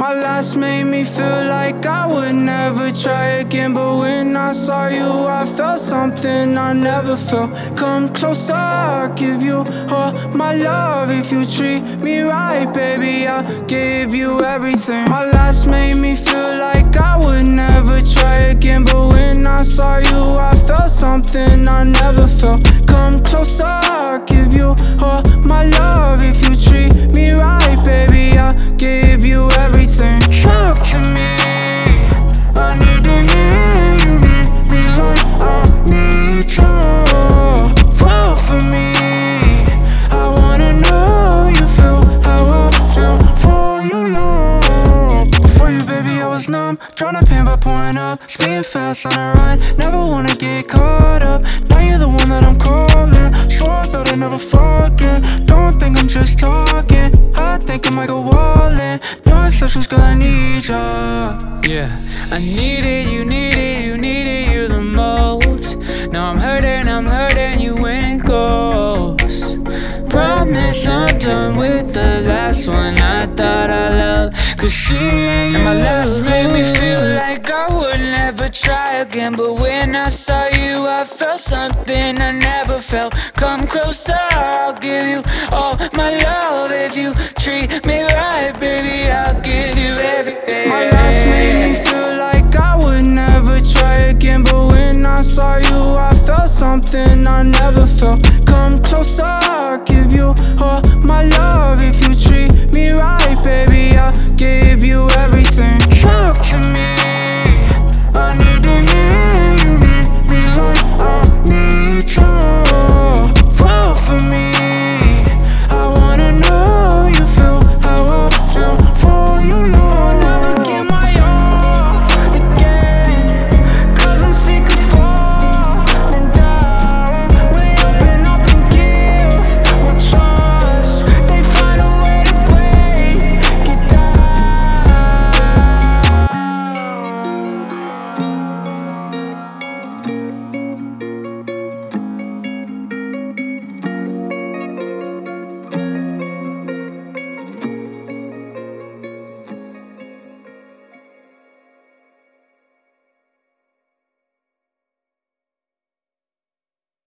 My last made me feel like I would never try again, but when I saw you, I felt something I never felt. Come closer, I'll give you all my love. If you treat me right, baby, I'll give you everything. My last made me feel like I would never try again, but when I saw you, I felt something I never felt. Come closer, I'll give you all my love. If you treat me right, baby, I'll give you everything. Talk to me, I need to hear you need me like I need you. Fall for me, I wanna know you feel how I feel for you, love. Before you, baby, I was numb, tryna pain by pouring up, speeding fast on a run, never wanna get caught up. Now you're the one that I'm calling, swore that I'd never forget. Don't think I'm just talking, I think I might go all in. No exceptions, girl, I need ya. Yeah, I need it, you need it, you need it, you the most. Now I'm hurting, you went ghost. Promise I'm done with the last one I thought I loved, cause she ain't you. And my last made me feel like I would never try again, but when I saw you, I felt something I never felt. Come closer, I'll give you all my love. If you treat me right, baby, I'll give you